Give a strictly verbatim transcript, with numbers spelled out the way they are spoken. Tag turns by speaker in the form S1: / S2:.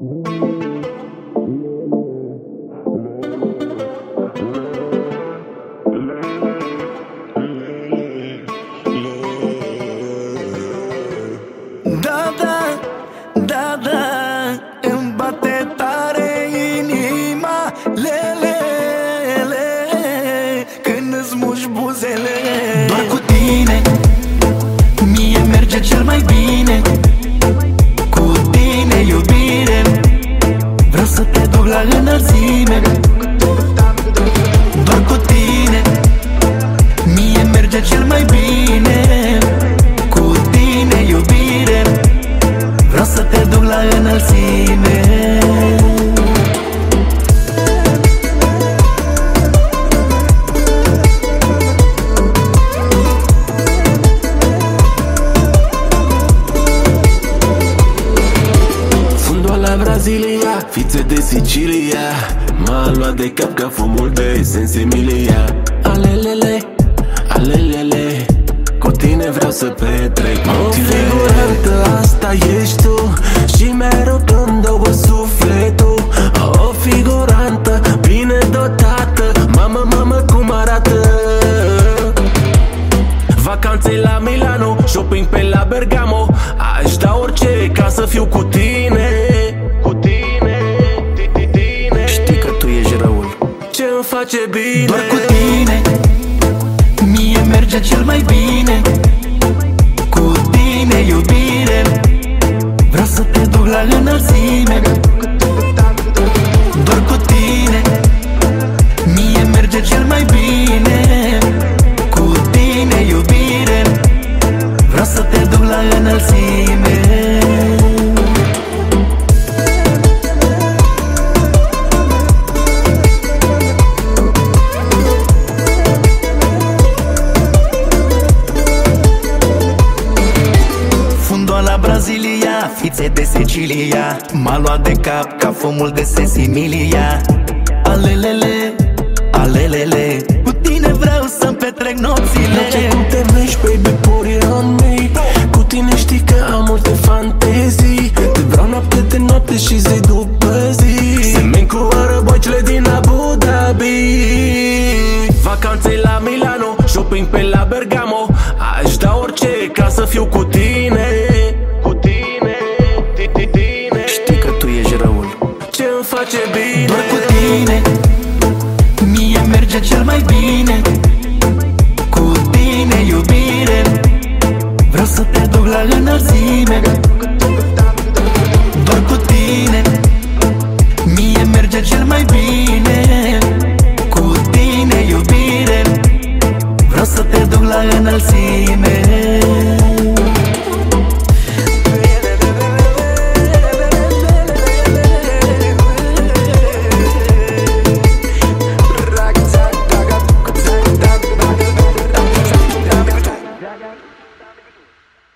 S1: Da, da, da, da, îmi bate tare inima, lele, lele, când îți muși buzele. Doar cu tine mie merge cel mai bine, cu tine iubire, vreau să te duc la înălțime. Doar cu tine mie merge cel mai bine, cu tine iubire, vreau să te duc la înălțime.
S2: Fundul la Brazilia, fițe de Sicilia, m-a luat de cap ca fumul de Sensimilia. Alelele, alelele, cu tine vreau să petrec. O figurantă, asta ești tu, și mereu îmi dă sufletul. O figurantă, bine dotată, mamă, mamă, cum arată. Vacanțe la Milano, shopping pe la Bergamo, aș da orice ca să fiu cu tine. Cu tine, tine. Știi că tu ești răul ce îmi face bine.
S1: Doar cu tine mie merge cel mai bine, cu tine iubire, vreau să te duc la înălțime. Doar cu tine mie merge cel mai bine, cu tine iubire, vreau să te duc la înălțime. La Brazilia, fițe de Sicilia, m-a luat de cap ca fumul de Sensimilia. Alelele, alelele, cu tine vreau să-mi petrec nopțile.
S2: Place cum te miști, baby, put it on me. Cu tine știi că am multe fantezii, te vreau noapte de noapte și zi după zi. Semeni cu arăbocile din Abu Dhabi. Vacanțe la Milano, shopping pe la Bergamo, aș da orice ca să fiu cu tine. Cu tine, tine. Știi că tu ești răul ce îmi face bine.
S1: Doar cu tine mie merge cel mai bine, cu tine iubire, vreau să te duc la înălțime. Doar cu tine mie merge cel mai bine, cu tine iubire, vreau să te duc la înălțime.